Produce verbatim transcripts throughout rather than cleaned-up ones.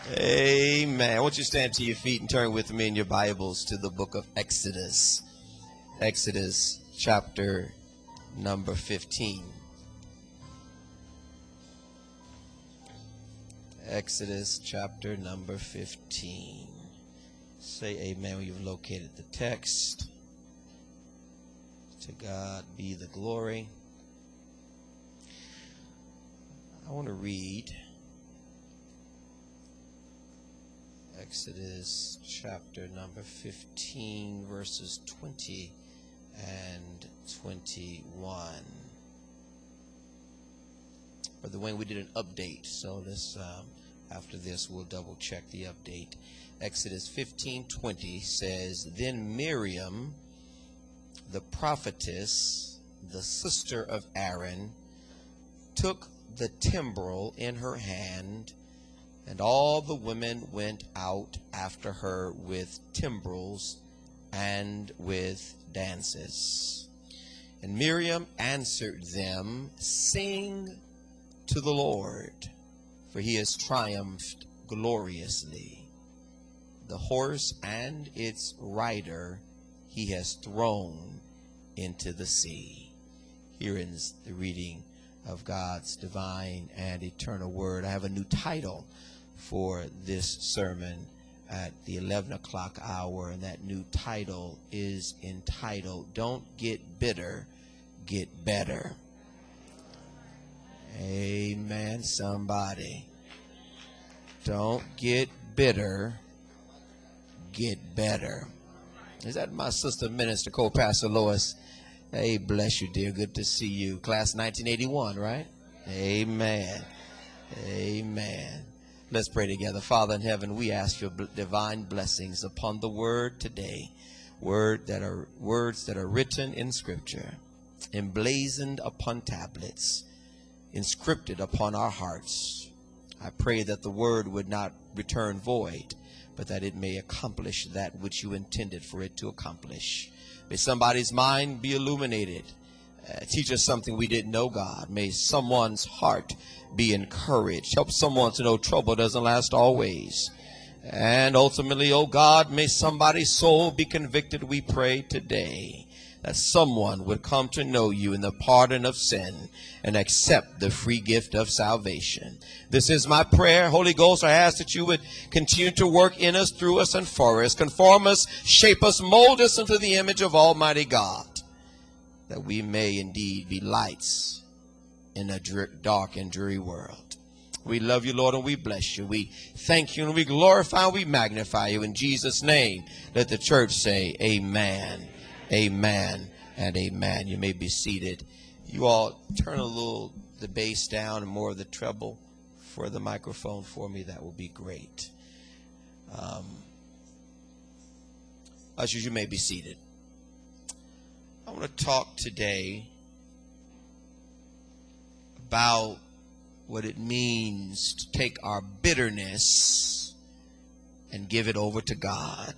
Amen. I want you to stand to your feet and turn with me in your Bibles to the book of Exodus. Exodus chapter number fifteen. Exodus chapter number fifteen. Say amen when you've located the text. To God be the glory. I want to read Exodus chapter number fifteen, verses twenty and twenty-one. Brother Wayne, we did an update, so let's, um, after this, we'll double check the update. Exodus fifteen twenty says, Then Miriam, the prophetess, the sister of Aaron, took the timbrel in her hand, and all the women went out after her with timbrels and with dances. And Miriam answered them, Sing to the Lord, for he has triumphed gloriously. The horse and its rider he has thrown into the sea. Here ends the reading of God's divine and eternal word. I have a new title for this sermon at the eleven o'clock hour, and that new title is entitled, Don't Get Bitter, Get Better. Amen, somebody. Don't get bitter, get better. Is that my sister minister, co-pastor Lois? Hey, bless you, dear. Good to see you. Class nineteen eighty-one, right? Amen. Amen. Let's pray together. Father in heaven, we ask your divine blessings upon the word today. Word that are words that are written in Scripture, emblazoned upon tablets, inscripted upon our hearts. I pray that the word would not return void, but that it may accomplish that which you intended for it to accomplish. May somebody's mind be illuminated. Uh, teach us something we didn't know, God. May someone's heart be encouraged. Help someone to know trouble doesn't last always. And ultimately, oh God, may somebody's soul be convicted, we pray today, that someone would come to know you in the pardon of sin and accept the free gift of salvation. This is my prayer. Holy Ghost, I ask that you would continue to work in us, through us, and for us. Conform us, shape us, mold us into the image of Almighty God, that we may indeed be lights in a dark and dreary world. We love you, Lord, and we bless you. We thank you, and we glorify and we magnify you. In Jesus' name, let the church say amen. Amen and amen. You may be seated. You all turn a little the bass down and more of the treble for the microphone for me. That will be great. Um, ushers, you may be seated. I want to talk today about what it means to take our bitterness and give it over to God.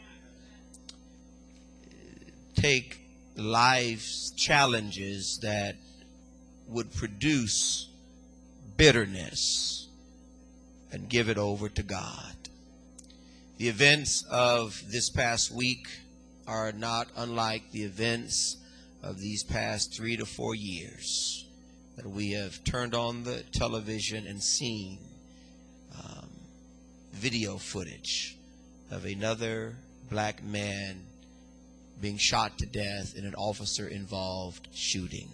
Take life's challenges that would produce bitterness and give it over to God. The events of this past week are not unlike the events of these past three to four years that we have turned on the television and seen um, video footage of another black man being shot to death in an officer-involved shooting.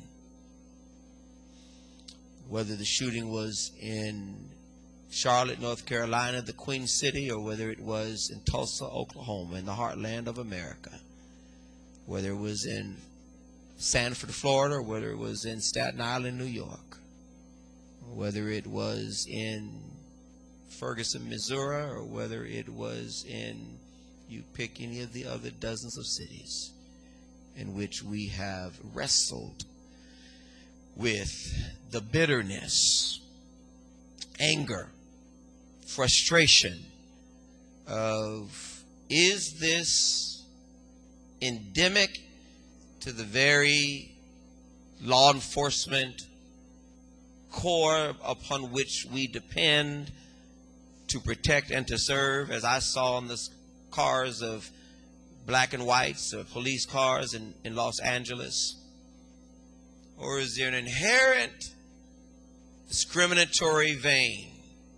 Whether the shooting was in Charlotte, North Carolina, the Queen City, or whether it was in Tulsa, Oklahoma, in the heartland of America, whether it was in Sanford, Florida, or whether it was in Staten Island, New York, or whether it was in Ferguson, Missouri, or whether it was in, you pick any of the other dozens of cities in which we have wrestled with the bitterness, anger, frustration of, is this endemic to the very law enforcement core upon which we depend, to protect and to serve, as I saw on the cars of black and whites or police cars in, in Los Angeles? Or is there an inherent discriminatory vein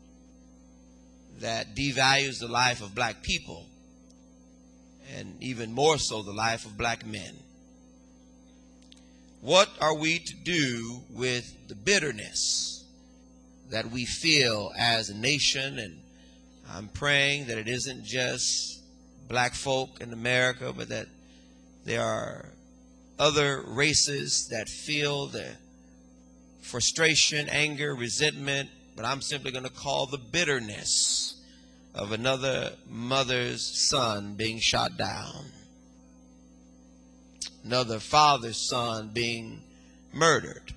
that devalues the life of black people, and even more so the life of black men? What are we to do with the bitterness that we feel as a nation? And I'm praying that it isn't just black folk in America, but that there are other races that feel the frustration, anger, resentment, but I'm simply going to call the bitterness of another mother's son being shot down, another father's son being murdered,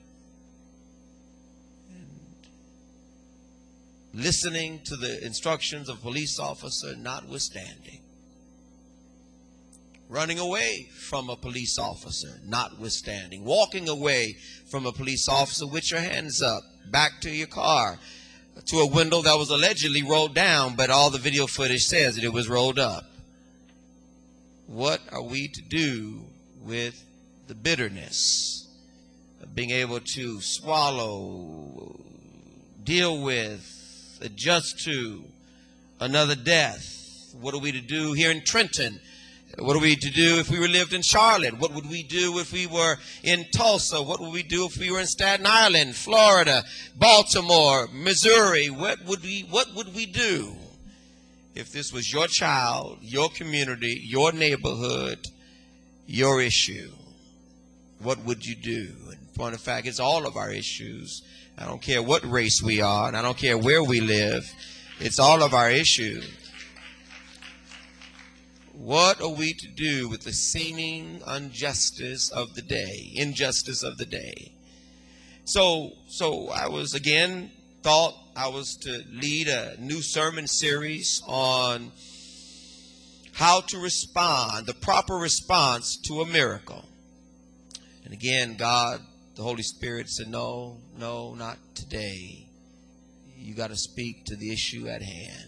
and listening to the instructions of a police officer notwithstanding, running away from a police officer notwithstanding, walking away from a police officer with your hands up, back to your car, to a window that was allegedly rolled down, but all the video footage says that it was rolled up. What are we to do with the bitterness of being able to swallow, deal with, adjust to another death? What are we to do here in Trenton? What are we to do if we were lived in Charlotte? What would we do if we were in Tulsa? What would we do if we were in Staten Island, Florida, Baltimore, Missouri? What would we, what would we do if this was your child, your community, your neighborhood, your issue? What would you do? In point of fact, it's all of our issues. I don't care what race we are, and I don't care where we live. It's all of our issues. What are we to do with the seeming injustice of the day, injustice of the day? So, so I was again thought I was to lead a new sermon series on how to respond, the proper response to a miracle. And again, God, the Holy Spirit said, no, no, not today. You got to speak to the issue at hand.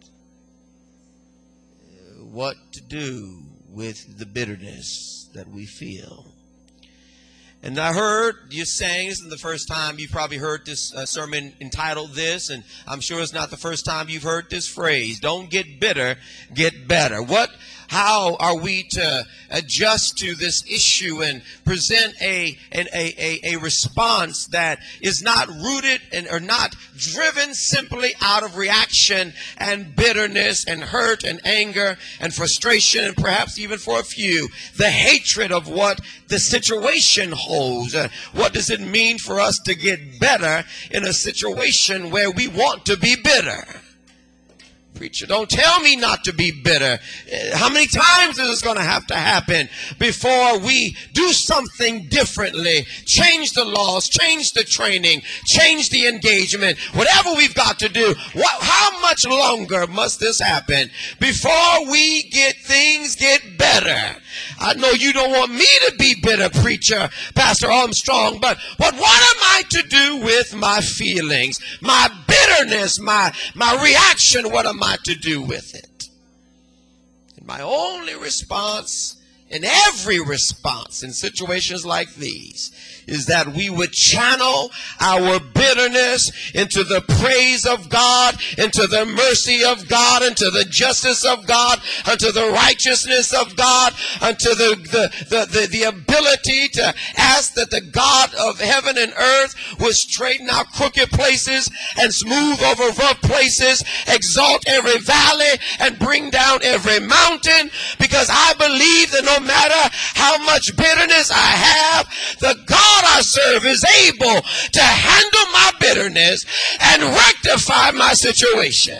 What to do with the bitterness that we feel. And I heard you saying, this is the first time you've probably heard this uh, sermon entitled this, and I'm sure it's not the first time you've heard this phrase, don't get bitter, get better. What, how are we to adjust to this issue and present a, an, a, a, a response that is not rooted and or not driven simply out of reaction and bitterness and hurt and anger and frustration, and perhaps even for a few, the hatred of what the situation holds. Uh, what does it mean for us to get better in a situation where we want to be bitter? Preacher, don't tell me not to be bitter. How many times is this going to have to happen before we do something differently? Change the laws, change the training, change the engagement, whatever we've got to do. What, how much longer must this happen before we get things get better? I know you don't want me to be bitter, preacher, Pastor Armstrong, but, but what am I to do with my feelings, my bitterness, my, my reaction? What am I to do with it? And my only response, in every response in situations like these, is that we would channel our bitterness into the praise of God, into the mercy of God, into the justice of God, into the righteousness of God, into the, the, the, the, the ability to ask that the God of heaven and earth would straighten out crooked places and smooth over rough places, exalt every valley and bring down every mountain, because I believe that no matter how much bitterness I have, the God I serve is able to handle my bitterness and rectify my situation.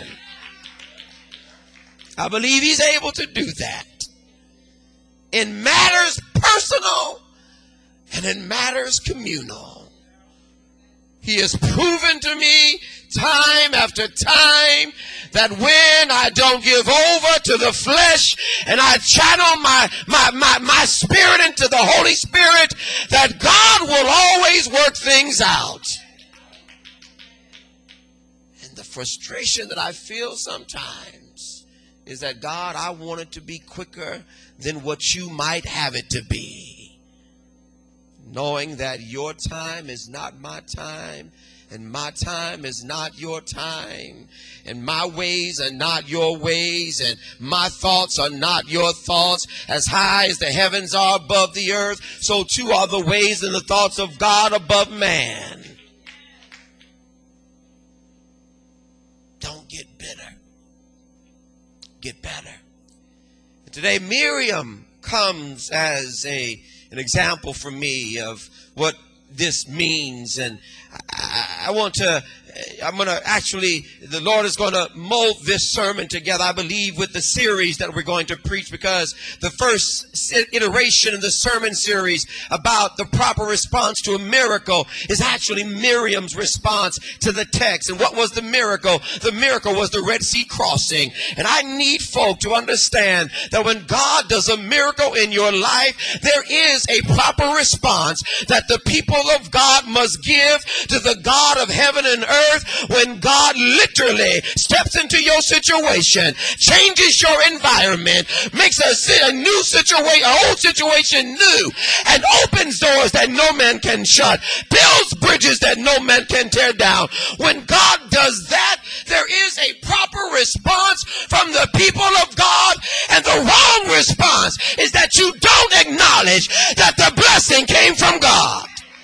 I believe he's able to do that in matters personal and in matters communal. He has proven to me time after time that when I don't give over to the flesh and I channel my, my, my, my spirit into the Holy Spirit, that God will always work things out. And the frustration that I feel sometimes is that, God, I want it to be quicker than what you might have it to be. Knowing that your time is not my time, and my time is not your time, and my ways are not your ways, and my thoughts are not your thoughts. As high as the heavens are above the earth, so too are the ways and the thoughts of God above man. Don't get bitter. Get better. And today Miriam comes as a an example for me of what this means, and I, I want to I'm going to actually, the Lord is going to mold this sermon together, I believe, with the series that we're going to preach, because the first iteration of the sermon series about the proper response to a miracle is actually Miriam's response to the text. And what was the miracle? The miracle was the Red Sea crossing. And I need folk to understand that when God does a miracle in your life, there is a proper response that the people of God must give to the God of heaven and earth. When God literally steps into your situation, changes your environment, makes a, a new situation, a old situation new, and opens doors that no man can shut, builds bridges that no man can tear down. When God does that, there is a proper response from the people of God, and the wrong response is that you don't acknowledge that the blessing came from God.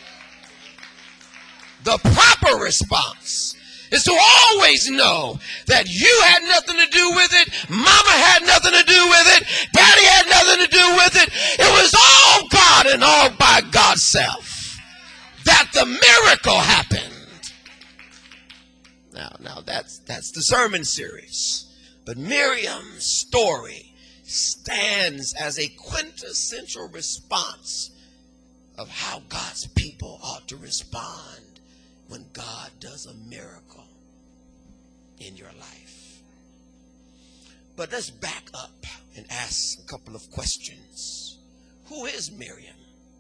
The proper response is to always know that you had nothing to do with it, mama had nothing to do with it, daddy had nothing to do with it. It was all God and all by God's self that the miracle happened. Now, now that's that's the sermon series. But Miriam's story stands as a quintessential response of how God's people ought to respond when God does a miracle in your life. But let's back up and ask a couple of questions. Who is Miriam?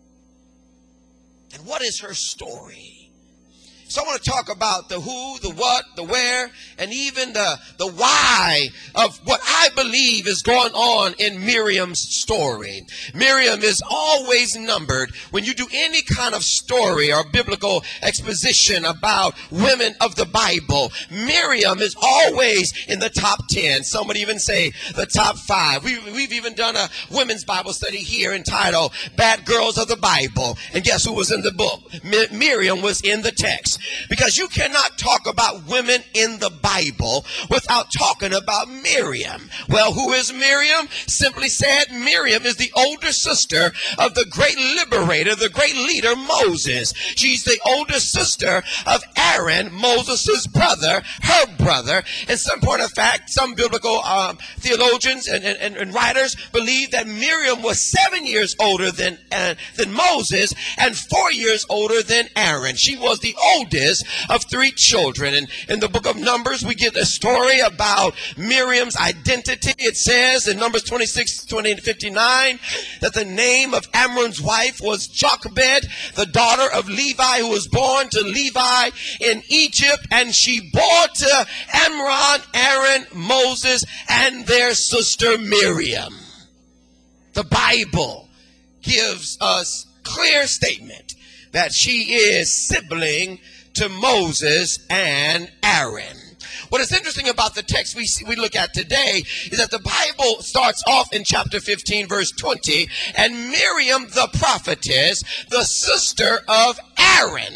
And what is her story? So I want to talk about the who, the what, the where, and even the, the why of what I believe is going on in Miriam's story. Miriam is always numbered when you do any kind of story or biblical exposition about women of the Bible. Miriam is always in the top ten. Some would even say the top five. We, we've even done a women's Bible study here entitled Bad Girls of the Bible. And guess who was in the book? Mi- Miriam was in the text. Because you cannot talk about women in the Bible without talking about Miriam. Well, who is Miriam? Simply said, Miriam is the older sister of the great liberator, the great leader, Moses. She's the older sister of Aaron, Moses' brother, her brother. In some point of fact, some biblical um, theologians and, and, and writers believe that Miriam was seven years older than, uh, than Moses and four years older than Aaron. She was the oldest of three children. And in the book of Numbers, we get a story about Miriam's identity. It says in Numbers twenty-six, twenty to fifty-nine, that the name of Amram's wife was Jochebed, the daughter of Levi, who was born to Levi in Egypt. And she bore to Amram, Aaron, Moses, and their sister Miriam. The Bible gives us clear statement that she is sibling to Moses and Aaron. What is interesting about the text we see, we look at today is that the Bible starts off in chapter fifteen, verse twenty, and Miriam the prophetess, the sister of Aaron.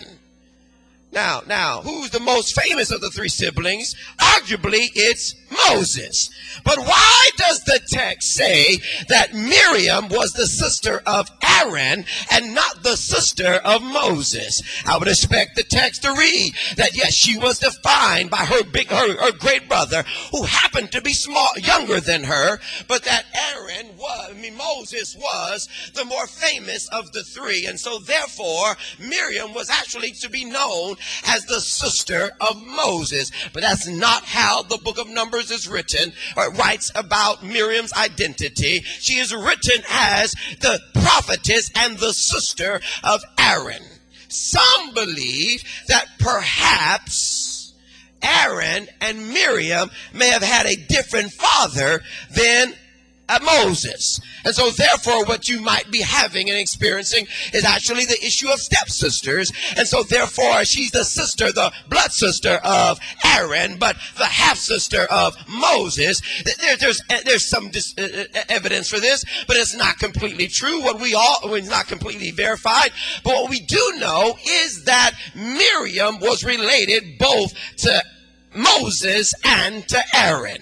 Now, now, who's the most famous of the three siblings? Arguably, it's Moses. But why does the text say that Miriam was the sister of Aaron and not the sister of Moses? I would expect the text to read that, yes, she was defined by her big, her, her great brother, who happened to be small, younger than her, but that Aaron was, I mean, Moses was the more famous of the three. And so, therefore, Miriam was actually to be known as the sister of Moses. But that's not how the book of Numbers is written or writes about Miriam's identity. She is written as the prophetess and the sister of Aaron. Some believe that perhaps Aaron and Miriam may have had a different father than uh, Moses. And so therefore what you might be having and experiencing is actually the issue of stepsisters. And so therefore she's the sister, the blood sister of Aaron, but the half sister of Moses. There, there's there's some dis, uh, evidence for this, but it's not completely true. What we all, it's not completely verified. But what we do know is that Miriam was related both to Moses and to Aaron.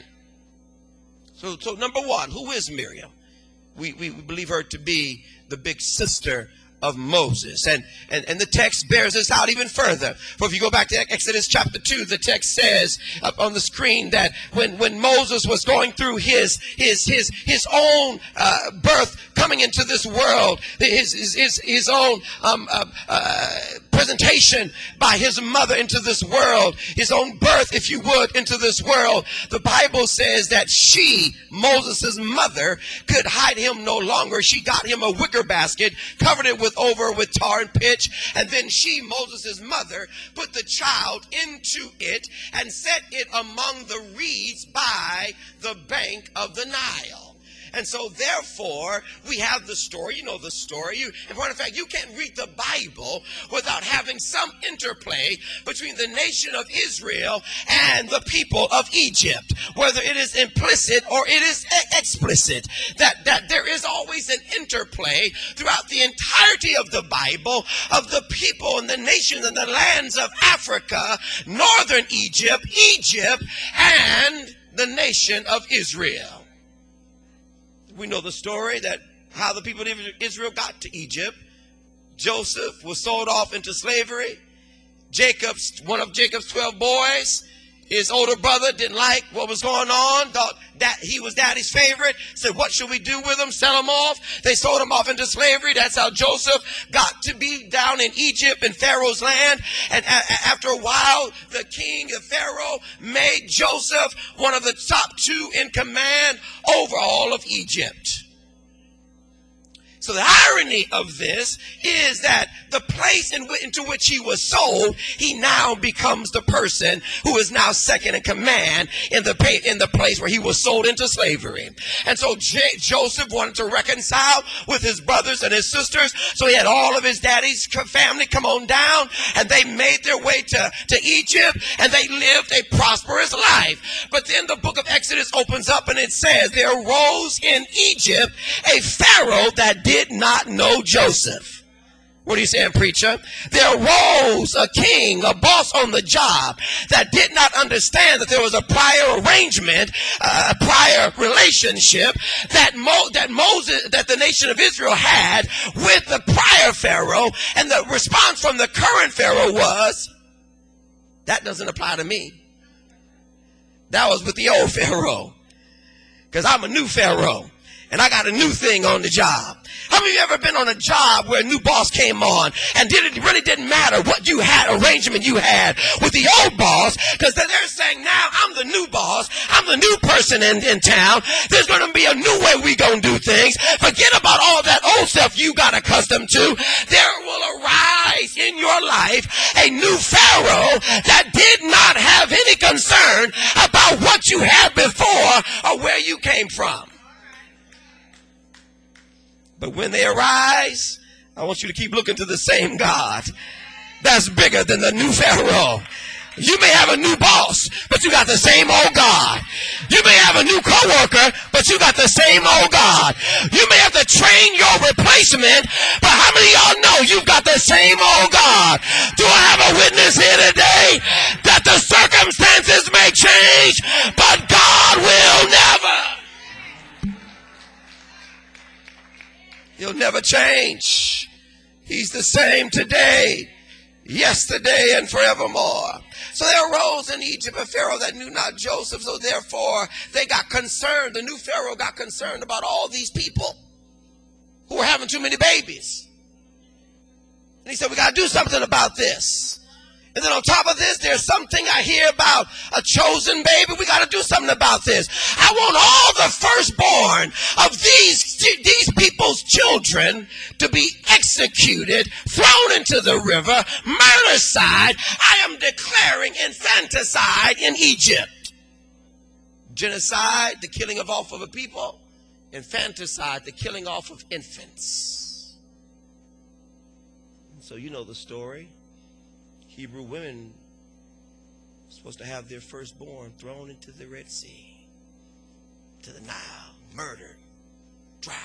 So, so number one, who is Miriam? We, we, we believe her to be the big sister of Moses. And, and, and the text bears this out even further. For if you go back to Exodus chapter two, the text says up on the screen that when, when Moses was going through his, his, his, his own uh, birth coming into this world, his, his, his, his own um, uh, uh, presentation by his mother into this world, his own birth, if you would, into this world, the Bible says that she, Moses' mother, could hide him no longer. She got him a wicker basket, covered it with over with tar and pitch, and then she, Moses' mother, put the child into it and set it among the reeds by the bank of the Nile. And so therefore, we have the story. You know the story. You, in point of fact, you can't read the Bible without having some interplay between the nation of Israel and the people of Egypt, whether it is implicit or it is e- explicit. That, that there is always an interplay throughout the entirety of the Bible of the people and the nations and the lands of Africa, northern Egypt, Egypt, and the nation of Israel. We know the story that how the people of Israel got to Egypt. Joseph was sold off into slavery. Jacob's, one of Jacob's twelve boys, his older brother didn't like what was going on, thought that he was daddy's favorite, said, what should we do with him? Sell him off. They sold him off into slavery. That's how Joseph got to be down in Egypt in Pharaoh's land. And a- after a while, the king, the Pharaoh, made Joseph one of the top two in command over all of Egypt. So the irony of this is that the place in w- into which he was sold, he now becomes the person who is now second in command in the pa- in the place where he was sold into slavery. And so J- Joseph wanted to reconcile with his brothers and his sisters. So he had all of his daddy's family come on down, and they made their way to, to Egypt, and they lived a prosperous life. But then the book of Exodus opens up and it says, there arose in Egypt a Pharaoh that did did not know Joseph. What are you saying, preacher? There arose a king, a boss on the job that did not understand that there was a prior arrangement, uh, a prior relationship that Mo- that Moses, that the nation of Israel had with the prior Pharaoh, and the response from the current Pharaoh was, that doesn't apply to me. That was with the old Pharaoh, because I'm a new Pharaoh. And I got a new thing on the job. How many of you ever been on a job where a new boss came on and did it really didn't matter what you had, arrangement you had with the old boss, because they're saying, now I'm the new boss, I'm the new person in, in town, there's going to be a new way we going to do things. Forget about all that old stuff you got accustomed to. There will arise in your life a new Pharaoh that did not have any concern about what you had before or where you came from. But when they arise, I want you to keep looking to the same God that's bigger than the new Pharaoh. You may have a new boss, but you got the same old God. You may have a new coworker, but you got the same old God. You may have to train your replacement, but how many of y'all know you've got the same old God? Do I have a witness here today that the circumstances may change, but God will never? He'll never change. He's the same today, yesterday, and forevermore. So there arose in Egypt a Pharaoh that knew not Joseph. So therefore, they got concerned. The new Pharaoh got concerned about all these people who were having too many babies. And he said, we got to do something about this. And then on top of this, there's something I hear about a chosen baby. We got to do something about this. I want all the firstborn of these, these people's children to be executed, thrown into the river, murdercide. I am declaring infanticide in Egypt. Genocide, the killing of off of a people. Infanticide, the killing off of infants. So you know the story. Hebrew women were supposed to have their firstborn thrown into the Red Sea, to the Nile, murdered, drowned.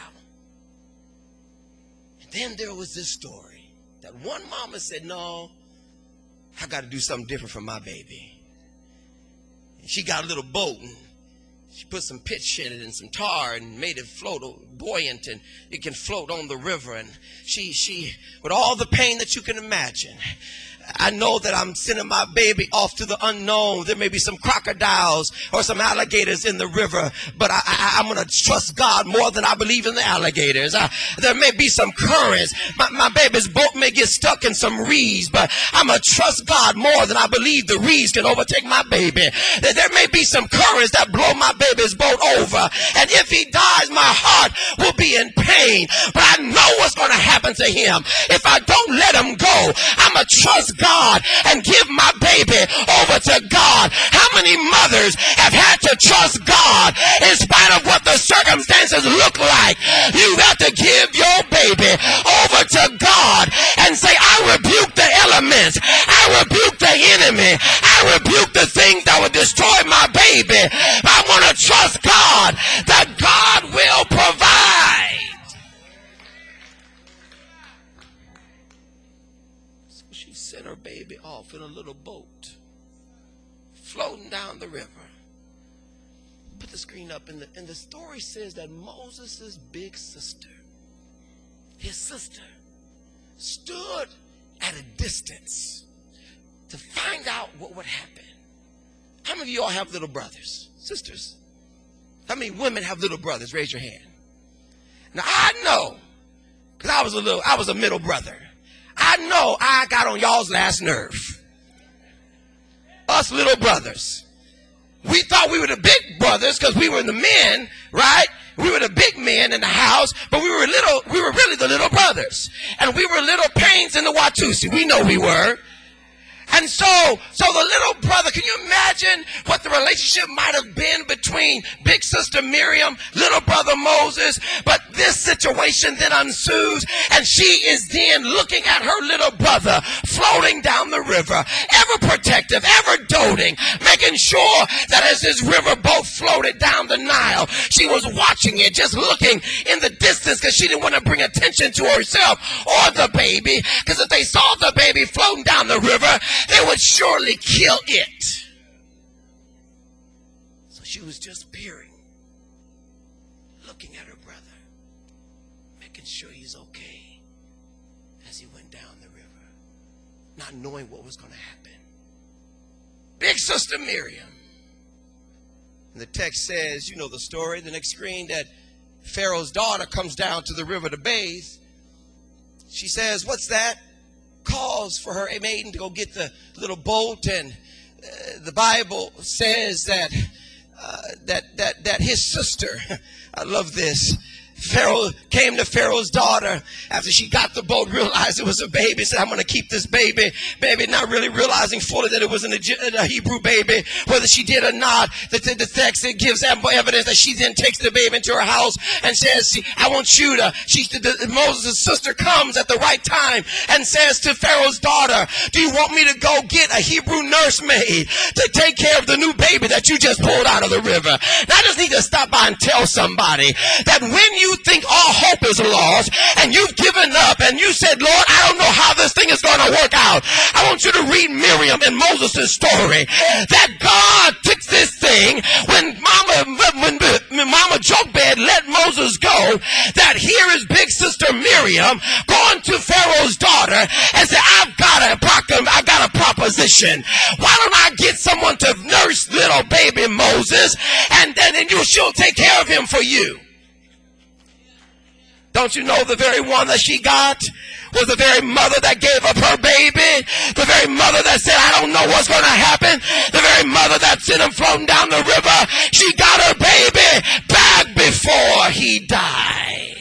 And then there was this story that one mama said, no, I got to do something different for my baby. And she got a little boat and she put some pitch in it and some tar and made it float buoyant, and it can float on the river. And she, she, with all the pain that you can imagine, I know that I'm sending my baby off to the unknown. There may be some crocodiles or some alligators in the river, but I, I, I'm going to trust God more than I believe in the alligators. I, there may be some currents. My, my baby's boat may get stuck in some reeds, but I'm going to trust God more than I believe the reeds can overtake my baby. There, there may be some currents that blow my baby's boat over, and if he dies, my heart will be in pain, but I know what's going to happen to him. If I don't let him go, I'm going to trust God and give my baby over to God. How many mothers have had to trust God in spite of what the circumstances look like? You have to give your baby over to God and say, I rebuke the elements. I rebuke the enemy. I rebuke the things that would destroy my baby. I want to trust God that God will provide. Sent her baby off in a little boat floating down the river. Put the screen up, and the, and the story says that Moses' big sister, his sister, stood at a distance to find out what would happen. How many of you all have little brothers, sisters? How many women have little brothers? Raise your hand. Now I know, because I was a little, I was a middle brother. I know I got on y'all's last nerve. Us little brothers. We thought we were the big brothers because we were the men, right? We were the big men in the house, but we were little, we were really the little brothers. And we were little pains in the Watusi. We know we were. And so, so the little brother, can you imagine what the relationship might have been between big sister Miriam, little brother Moses? But this situation then ensues, and she is then looking at her little brother floating down the river, ever protective, ever doting, making sure that as this river boat floated down the Nile, she was watching it, just looking in the distance because she didn't want to bring attention to herself or the baby, because if they saw the baby floating down the river, they would surely kill it. So she was just peering, looking at her brother, making sure he's okay as he went down the river, not knowing what was going to happen. Big sister Miriam. And the text says, you know the story, the next screen, that Pharaoh's daughter comes down to the river to bathe. She says, what's that? Calls for her maiden to go get the little boat, and uh, the Bible says that uh, that that that his sister, I love this, Pharaoh came to Pharaoh's daughter after she got the boat, realized it was a baby, said, I'm going to keep this baby. Baby, not really realizing fully that it was an, a Hebrew baby, whether she did or not. The, the, the text, it gives ample evidence that she then takes the baby into her house and says, I want you to, she, the, the, Moses' sister comes at the right time and says to Pharaoh's daughter, do you want me to go get a Hebrew nursemaid to take care of the new baby that you just pulled out of the river? Now I just need to stop by and tell somebody that when you think all hope is lost and you've given up and you said, Lord, I don't know how this thing is going to work out, I want you to read Miriam and Moses' story, that God took this thing when Mama, when, when Mama Jochebed let Moses go, that here is big sister Miriam going to Pharaoh's daughter and said, I've got a, I've got a proposition. Why don't I get someone to nurse little baby Moses, and then and you, she'll take care of him for you. Don't you know the very one that she got was the very mother that gave up her baby. The very mother that said, I don't know what's going to happen. The very mother that sent him floating down the river. She got her baby back before he died.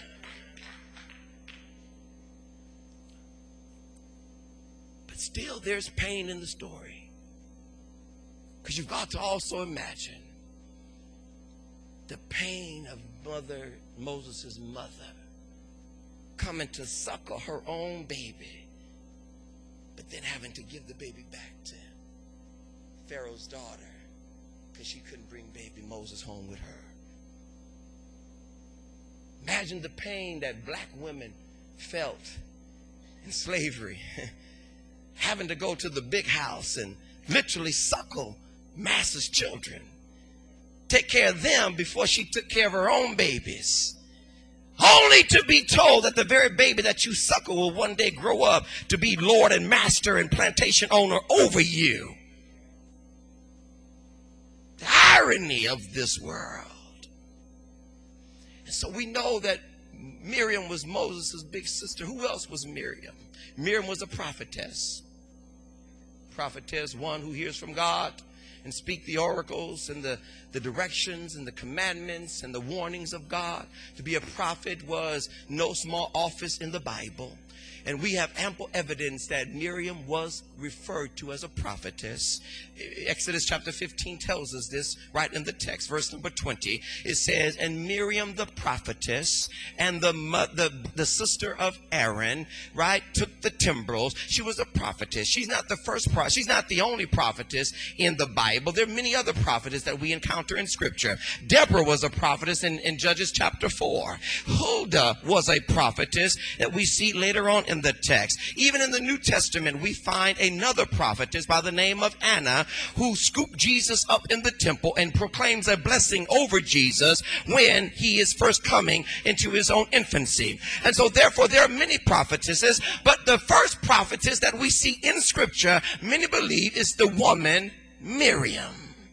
But still there's pain in the story. Because you've got to also imagine the pain of mother, Moses' mother, coming to suckle her own baby, but then having to give the baby back to Pharaoh's daughter because she couldn't bring baby Moses home with her. Imagine the pain that black women felt in slavery, having to go to the big house and literally suckle master's children, take care of them before she took care of her own babies, only to be told that the very baby that you suckle will one day grow up to be lord and master and plantation owner over you. The irony of this world. And so we know that Miriam was Moses' big sister. Who else was Miriam? Miriam was a prophetess. Prophetess, one who hears from God and speak the oracles and the, the directions and the commandments and the warnings of God. To be a prophet was no small office in the Bible. And we have ample evidence that Miriam was referred to as a prophetess. Exodus chapter fifteen tells us this right in the text, verse number twenty. It says, and Miriam the prophetess and the, the, the sister of Aaron, right, took the timbrels. She was a prophetess. She's not the first prophet. She's not the only prophetess in the Bible. There are many other prophetess that we encounter in Scripture. Deborah was a prophetess in, in Judges chapter four. Huldah was a prophetess that we see later on in the text. Even in the New Testament, we find another prophetess by the name of Anna who scooped Jesus up in the temple and proclaims a blessing over Jesus when he is first coming into his own infancy. And so therefore there are many prophetesses, but the first prophetess that we see in Scripture, many believe, is the woman Miriam.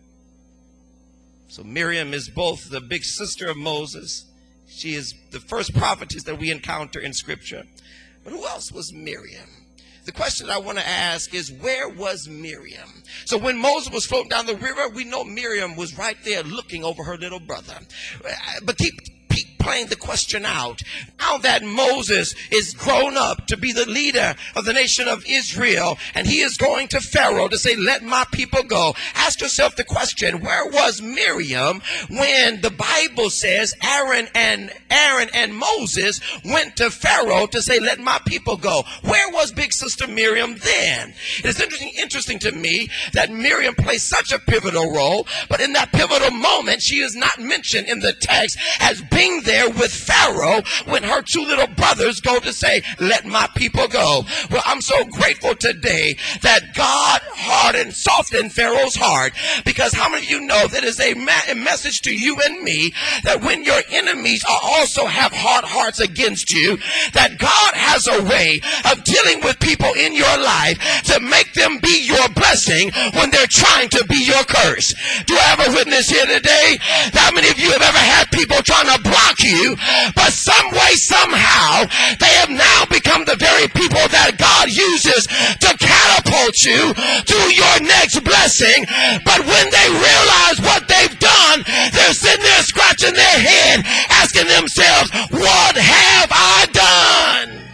So Miriam is both the big sister of Moses. She is the first prophetess that we encounter in Scripture. But who else was Miriam? The question I want to ask is, where was Miriam? So when Moses was floating down the river, we know Miriam was right there looking over her little brother. But keep playing the question out. Now that Moses is grown up to be the leader of the nation of Israel, and he is going to Pharaoh to say, let my people go. Ask yourself the question, where was Miriam when the Bible says Aaron and Aaron and Moses went to Pharaoh to say, let my people go? Where was big sister Miriam then? It's interesting, interesting to me that Miriam plays such a pivotal role, but in that pivotal moment, she is not mentioned in the text as being there with Pharaoh when her two little brothers go to say, let my people go. Well, I'm so grateful today that God hardened, softened Pharaoh's heart, because how many of you know that is a, ma- a message to you and me that when your enemies are also have hard hearts against you, that God has a way of dealing with people in your life to make them be your blessing when they're trying to be your curse. Do I have a witness here today? How many of you have ever had people trying to block you, but some way, somehow, they have now become the very people that God uses to catapult you to your next blessing? But when they realize what they've done, they're sitting there scratching their head, asking themselves, what have I done?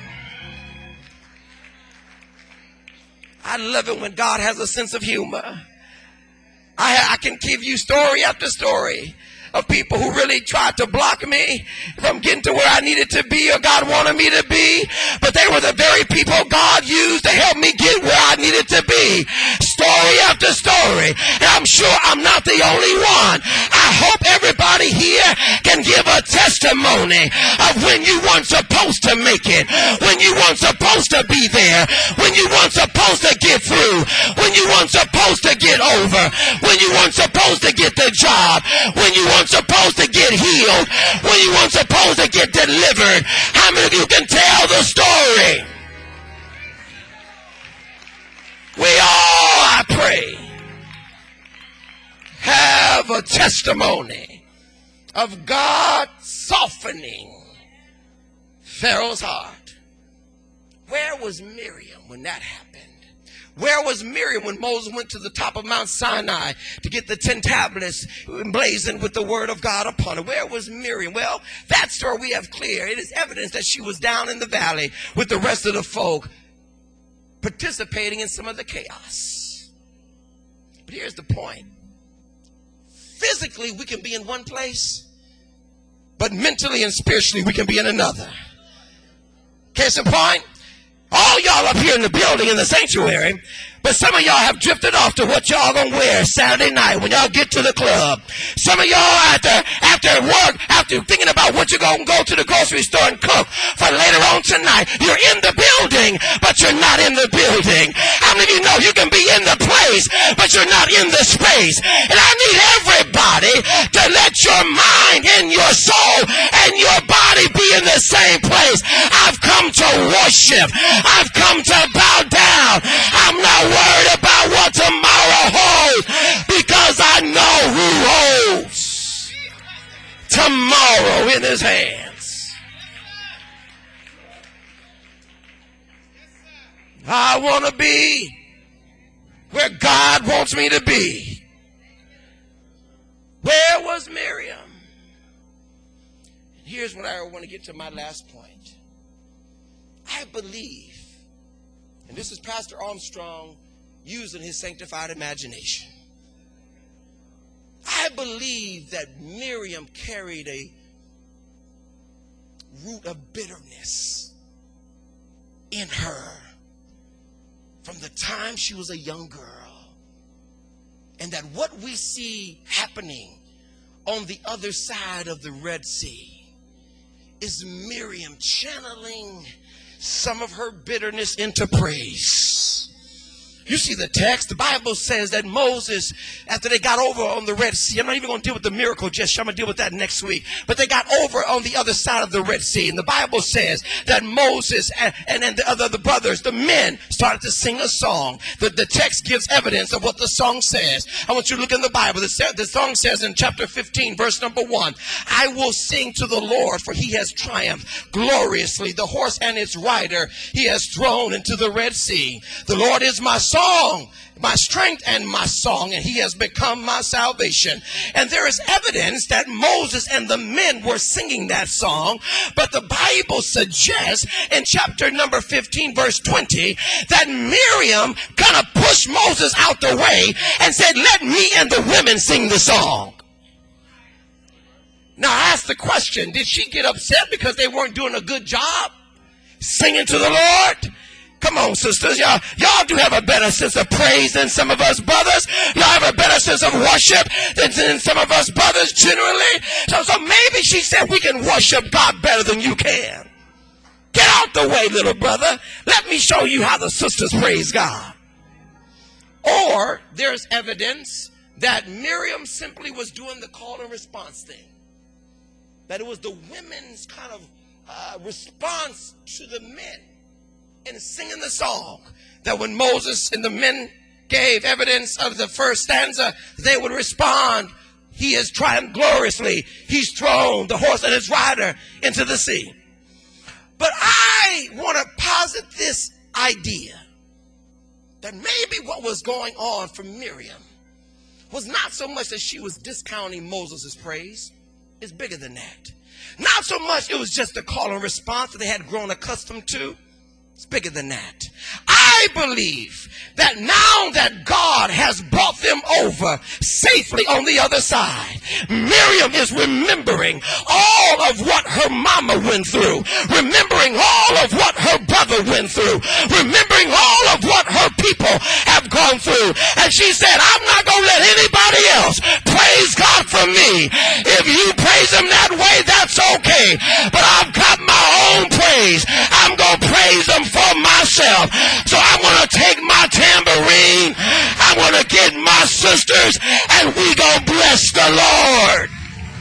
I love it when God has a sense of humor. I, I can give you story after story of people who really tried to block me from getting to where I needed to be or God wanted me to be, but they were the very people God used to help me get where I needed to be. Story after story. And I'm sure I'm not the only one. I hope everybody here can give a testimony of when you weren't supposed to make it, when you weren't supposed to be there, when you weren't supposed to get through, when you weren't supposed to get over, when you weren't supposed to get the job, when you weren't supposed to get healed, when you weren't supposed to get delivered. How many of you can tell the story? We all, I pray, have a testimony of God softening Pharaoh's heart Where was Miriam when that happened? Where was Miriam when Moses went to the top of Mount Sinai to get the ten tablets emblazoned with the word of God upon it? Where was Miriam? Well, that story we have clear. It is evidence that she was down in the valley with the rest of the folk, participating in some of the chaos. But here's the point. Physically, we can be in one place, but mentally and spiritually, we can be in another. Case in point, all y'all up here in the building in the sanctuary, but some of y'all have drifted off to what y'all gonna wear Saturday night when y'all get to the club. Some of y'all after after work, after thinking about what you're gonna go to the grocery store and cook for later on tonight. You're in the building, but you're not in the building. How many of you know you can be in the place, but you're not in the space? And I need everybody to let your mind and your soul and your body be in the same place. I've come to worship. I've come to bow down. I'm not worried about what tomorrow holds, because I know who holds tomorrow in his hands. I want to be where God wants me to be. Where was Miriam? Here's what I want to get to my last point. I believe, and this is Pastor Armstrong using his sanctified imagination, I believe that Miriam carried a root of bitterness in her from the time she was a young girl. And that what we see happening on the other side of the Red Sea is Miriam channeling some of her bitterness into praise. You see the text. The Bible says that Moses, after they got over on the Red Sea, I'm not even going to deal with the miracle just yet. I'm going to deal with that next week. But they got over on the other side of the Red Sea. And the Bible says that Moses and, and, and the other the brothers, the men, started to sing a song. The, the text gives evidence of what the song says. I want you to look in the Bible. The, the song says in chapter fifteen, verse number one, I will sing to the Lord, for he has triumphed gloriously. The horse and its rider he has thrown into the Red Sea. The Lord is my song. Song, my strength and my song, and he has become my salvation. And there is evidence that Moses and the men were singing that song, but the Bible suggests in chapter number fifteen, verse twenty, that Miriam kind of pushed Moses out the way and said, let me and the women sing the song. Now I ask the question, did she get upset because they weren't doing a good job singing to the Lord? Come on, sisters. Y'all, y'all do have a better sense of praise than some of us brothers. Y'all have a better sense of worship than, than some of us brothers generally. So, so maybe she said we can worship God better than you can. Get out the way, little brother. Let me show you how the sisters praise God. Or there's evidence that Miriam simply was doing the call and response thing. That it was the women's kind of uh, response to the men. And singing the song, that when Moses and the men gave evidence of the first stanza, they would respond, he has triumphed gloriously. He's thrown the horse and his rider into the sea. But I want to posit this idea that maybe what was going on for Miriam was not so much that she was discounting Moses' praise. It's bigger than that. Not so much it was just a call and response that they had grown accustomed to. It's bigger than that. I believe that now that God has brought them over safely on the other side, Miriam is remembering all of what her mama went through, remembering all of what her brother went through, remembering all of what her people have gone through. And she said, I'm not going to let anybody else praise God for me. If you praise him that way, that's okay. But I've got my own praise. I'm going to praise him for myself. So I'm going to take my tambourine, I'm going to get my sisters, and we going to bless the Lord.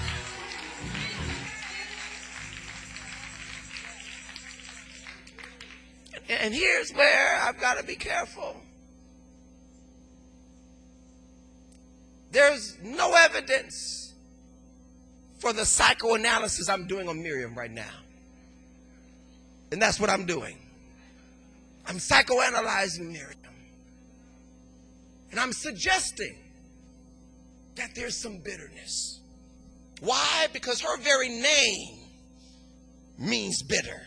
And here's where I've got to be careful. There's no evidence for the psychoanalysis I'm doing on Miriam right now. And that's what I'm doing. I'm psychoanalyzing Miriam. And I'm suggesting that there's some bitterness. Why? Because her very name means bitter.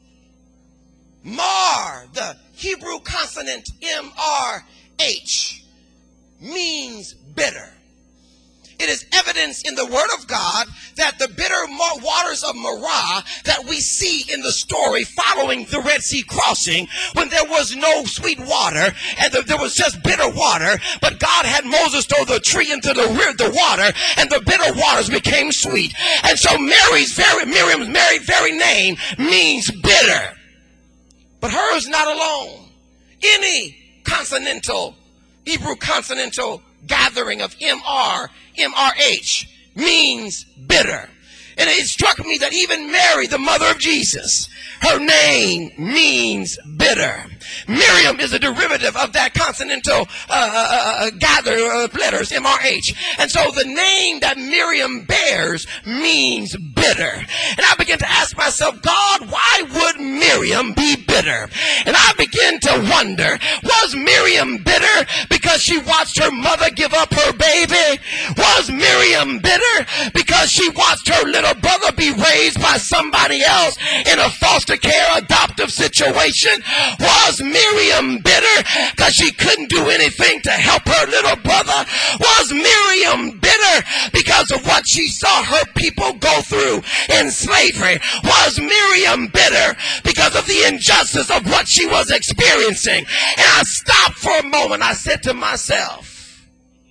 Mar, the Hebrew consonant M R H, means bitter. It is evidence in the Word of God that the bitter waters of Marah that we see in the story following the Red Sea crossing, when there was no sweet water and the, there was just bitter water, but God had Moses throw the tree into the, the water and the bitter waters became sweet. And so Mary's very, Miriam's very, very name means bitter. But hers not alone. Any consonantal, Hebrew consonantal gathering of M R, M R H means bitter. And it struck me that even Mary, the mother of Jesus, her name means bitter. Miriam is a derivative of that consonantal uh, uh, uh, gather of letters, M R H. And so the name that Miriam bears means bitter. And I began to ask myself, God, why would Miriam be bitter? And I began to wonder, was Miriam bitter because she watched her mother give up her baby? Was Miriam bitter because she watched her little brother be raised by somebody else in a foster care adoptive situation? Was Miriam bitter because she couldn't do anything to help her little brother? Was Miriam bitter because of what she saw her people go through in slavery? Was Miriam bitter because of the injustice of what she was experiencing? And I stopped for a moment. I said to myself,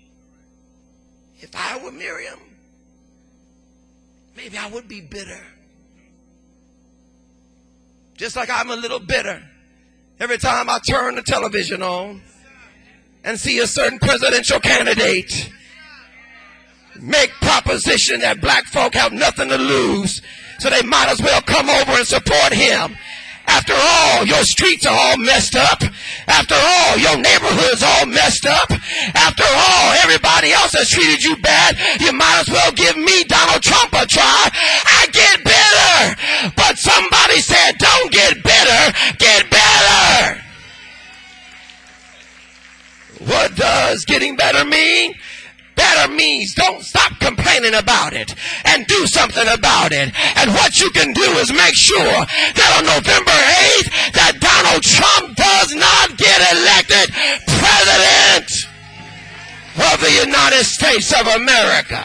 if I were Miriam, maybe I would be bitter. Just like I'm a little bitter every time I turn the television on and see a certain presidential candidate make proposition that black folk have nothing to lose, so they might as well come over and support him. After all, your streets are all messed up. After all, your neighborhood's all messed up. After all, everybody else has treated you bad. You might as well give me, Donald Trump, a try. I get better. But somebody said, don't get better, get better. What does getting better mean? Better means don't stop complaining about it and do something about it. And what you can do is make sure that on November eighth that Donald Trump does not get elected president of the United States of America.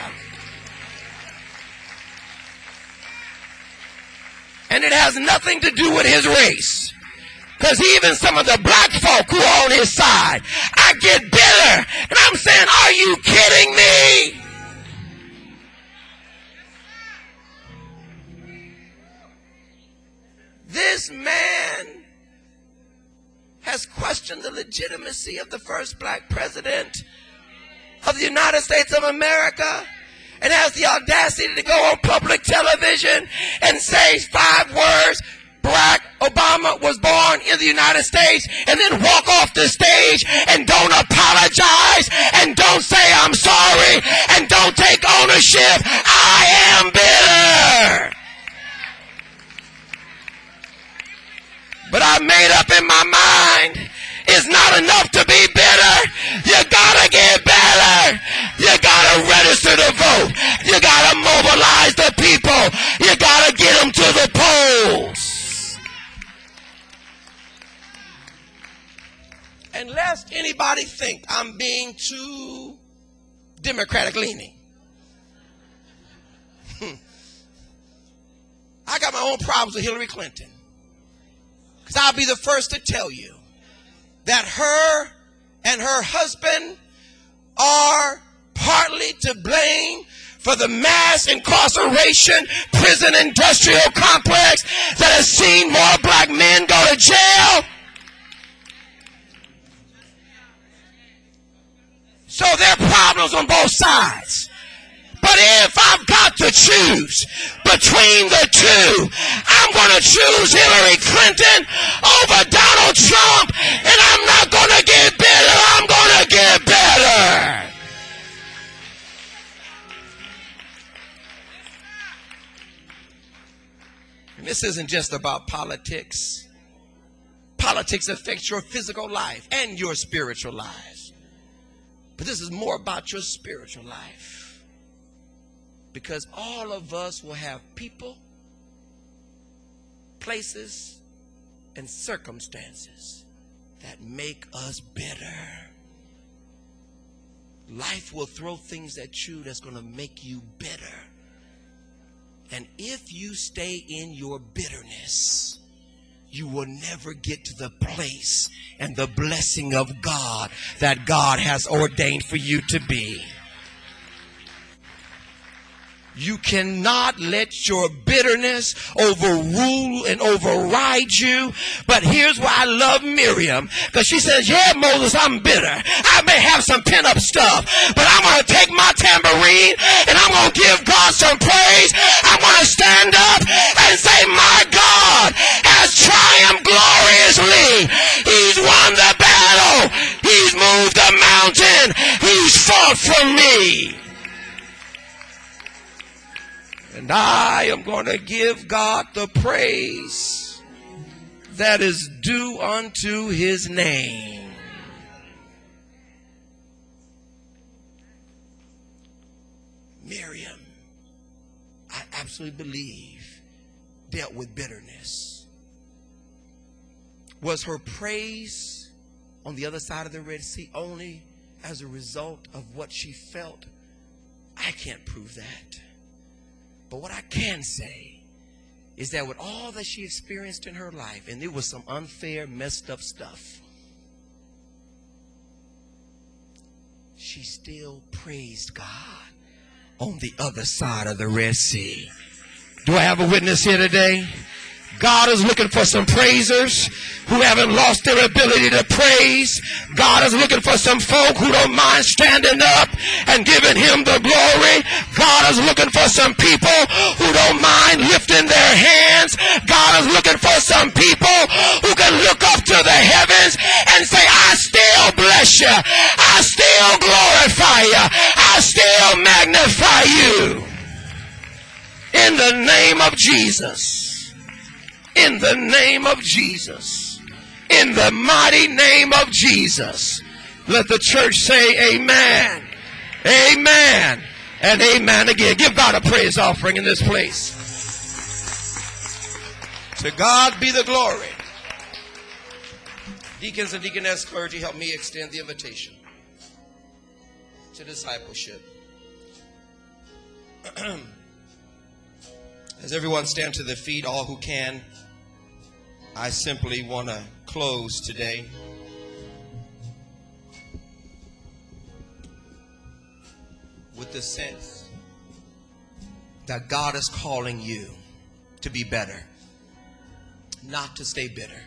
And it has nothing to do with his race. Because even some of the black folk who are on his side, I get bitter. And I'm saying, are you kidding me? This man has questioned the legitimacy of the first black president of the United States of America, and has the audacity to go on public television and say five words: Barack Obama was born in the United States, and then walk off the stage and don't apologize and don't say I'm sorry and don't take ownership. I am bitter. But I made up in my mind, it's not enough to be bitter. You gotta get better. You gotta register to vote. You gotta mobilize the people. You gotta get them to the polls. And lest anybody think I'm being too Democratic leaning, I got my own problems with Hillary Clinton. Because I'll be the first to tell you that her and her husband are partly to blame for the mass incarceration prison industrial complex that has seen more black men go to jail. So there are problems on both sides. But if I've got to choose between the two, I'm going to choose Hillary Clinton over Donald Trump. And I'm not going to get better. I'm going to get better. And this isn't just about politics. Politics politics affects your physical life and your spiritual life. But this is more about your spiritual life. Because all of us will have people, places, and circumstances that make us bitter. Life will throw things at you that's going to make you bitter. And if you stay in your bitterness, you will never get to the place and the blessing of God that God has ordained for you to be. You cannot let your bitterness overrule and override you. But here's why I love Miriam. Because she says, yeah, Moses, I'm bitter. I may have some pent up stuff. But I'm going to take my tambourine and I'm going to give God some praise. I'm going to stand up and say, my God has triumphed gloriously. He's won the battle. He's moved the mountain. He's fought for me. And I am going to give God the praise that is due unto his name. Miriam, I absolutely believe, dealt with bitterness. Was her praise on the other side of the Red Sea only as a result of what she felt? I can't prove that. But what I can say is that with all that she experienced in her life, and it was some unfair, messed up stuff, she still praised God on the other side of the Red Sea. Do I have a witness here today? God is looking for some praisers who haven't lost their ability to praise. God is looking for some folk who don't mind standing up and giving him the glory. God is looking for some people who don't mind lifting their hands. God is looking for some people who can look up to the heavens and say, I still bless you. I still glorify you. I still magnify you. In the name of Jesus. In the name of Jesus. In the mighty name of Jesus. Let the church say amen. Amen. And amen again. Give God a praise offering in this place. To God be the glory. Deacons and deaconess, clergy, help me extend the invitation to discipleship. As everyone stand to their feet, all who can, I simply want to close today with the sense that God is calling you to be better, not to stay bitter.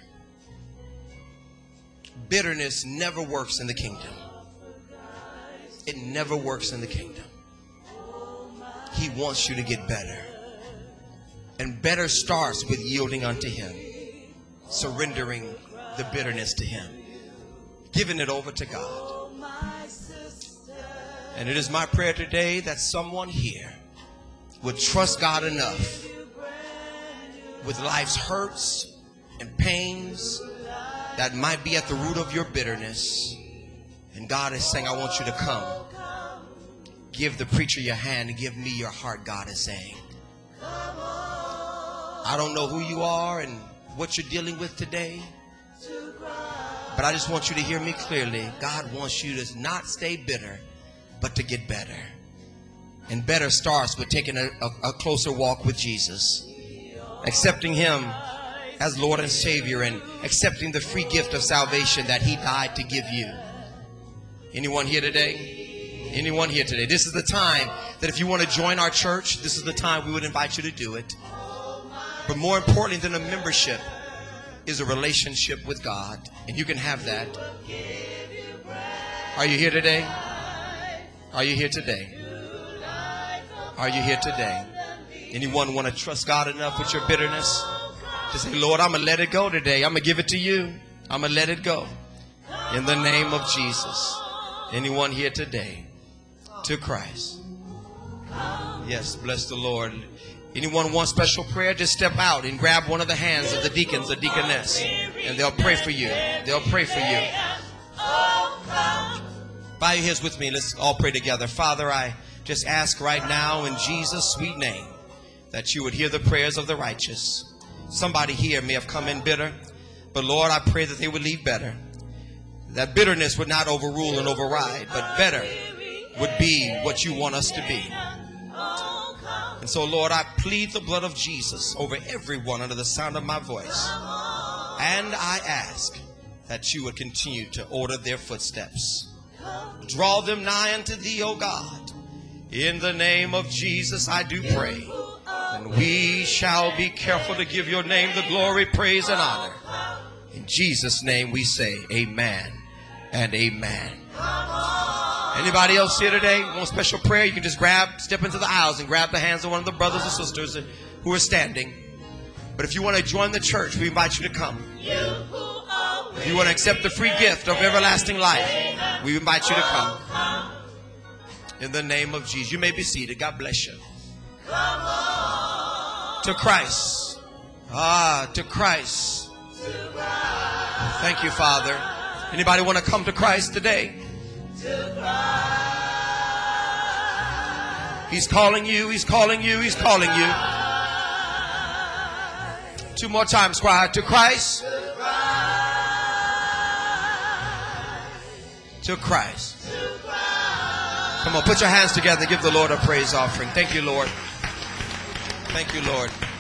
Bitterness never works in the kingdom. It never works in the kingdom. He wants you to get better. And better starts with yielding unto him. Surrendering the bitterness to him, giving it over to God. And it is my prayer today that someone here would trust God enough with life's hurts and pains that might be at the root of your bitterness. And God is saying, I want you to come. Give the preacher your hand and give me your heart, God is saying. I don't know who you are and what you're dealing with today, but I just want you to hear me clearly. God wants you to not stay bitter, but to get better. And better starts with taking a, a, a closer walk with Jesus, accepting him as Lord and Savior, and accepting the free gift of salvation that he died to give you. Anyone here today? Anyone here today? This is the time that if you want to join our church, this is the time we would invite you to do it. But more importantly than a membership is a relationship with God. And you can have that. Are you here today? Are you here today? Are you here today? Anyone want to trust God enough with your bitterness to say, Lord, I'm going to let it go today. I'm going to give it to you. I'm going to let it go. In the name of Jesus. Anyone here today to Christ? Yes, bless the Lord. Anyone want special prayer? Just step out and grab one of the hands of the deacons or deaconess. And they'll pray for you. They'll pray for you. Bow your heads with me. Let's all pray together. Father, I just ask right now in Jesus' sweet name that you would hear the prayers of the righteous. Somebody here may have come in bitter, but Lord, I pray that they would leave better. That bitterness would not overrule and override, but better would be what you want us to be. And so, Lord, I plead the blood of Jesus over everyone under the sound of my voice. And I ask that you would continue to order their footsteps. Draw them nigh unto thee, O God. In the name of Jesus, I do pray. And we shall be careful to give your name the glory, praise, and honor. In Jesus' name we say amen and amen. Anybody else here today want special prayer? You can just grab, step into the aisles and grab the hands of one of the brothers and sisters who are standing. But if you want to join the church, we invite you to come. If you want to accept the free gift of everlasting life, we invite you to come. In the name of Jesus. You may be seated. God bless you. To Christ. Ah, to Christ. Thank you, Father. Anybody want to come to Christ today? He's calling you. He's calling you. He's calling you. Two more times, cry. To Christ. To Christ. Come on, put your hands together. Give the Lord a praise offering. Thank you, Lord. Thank you, Lord.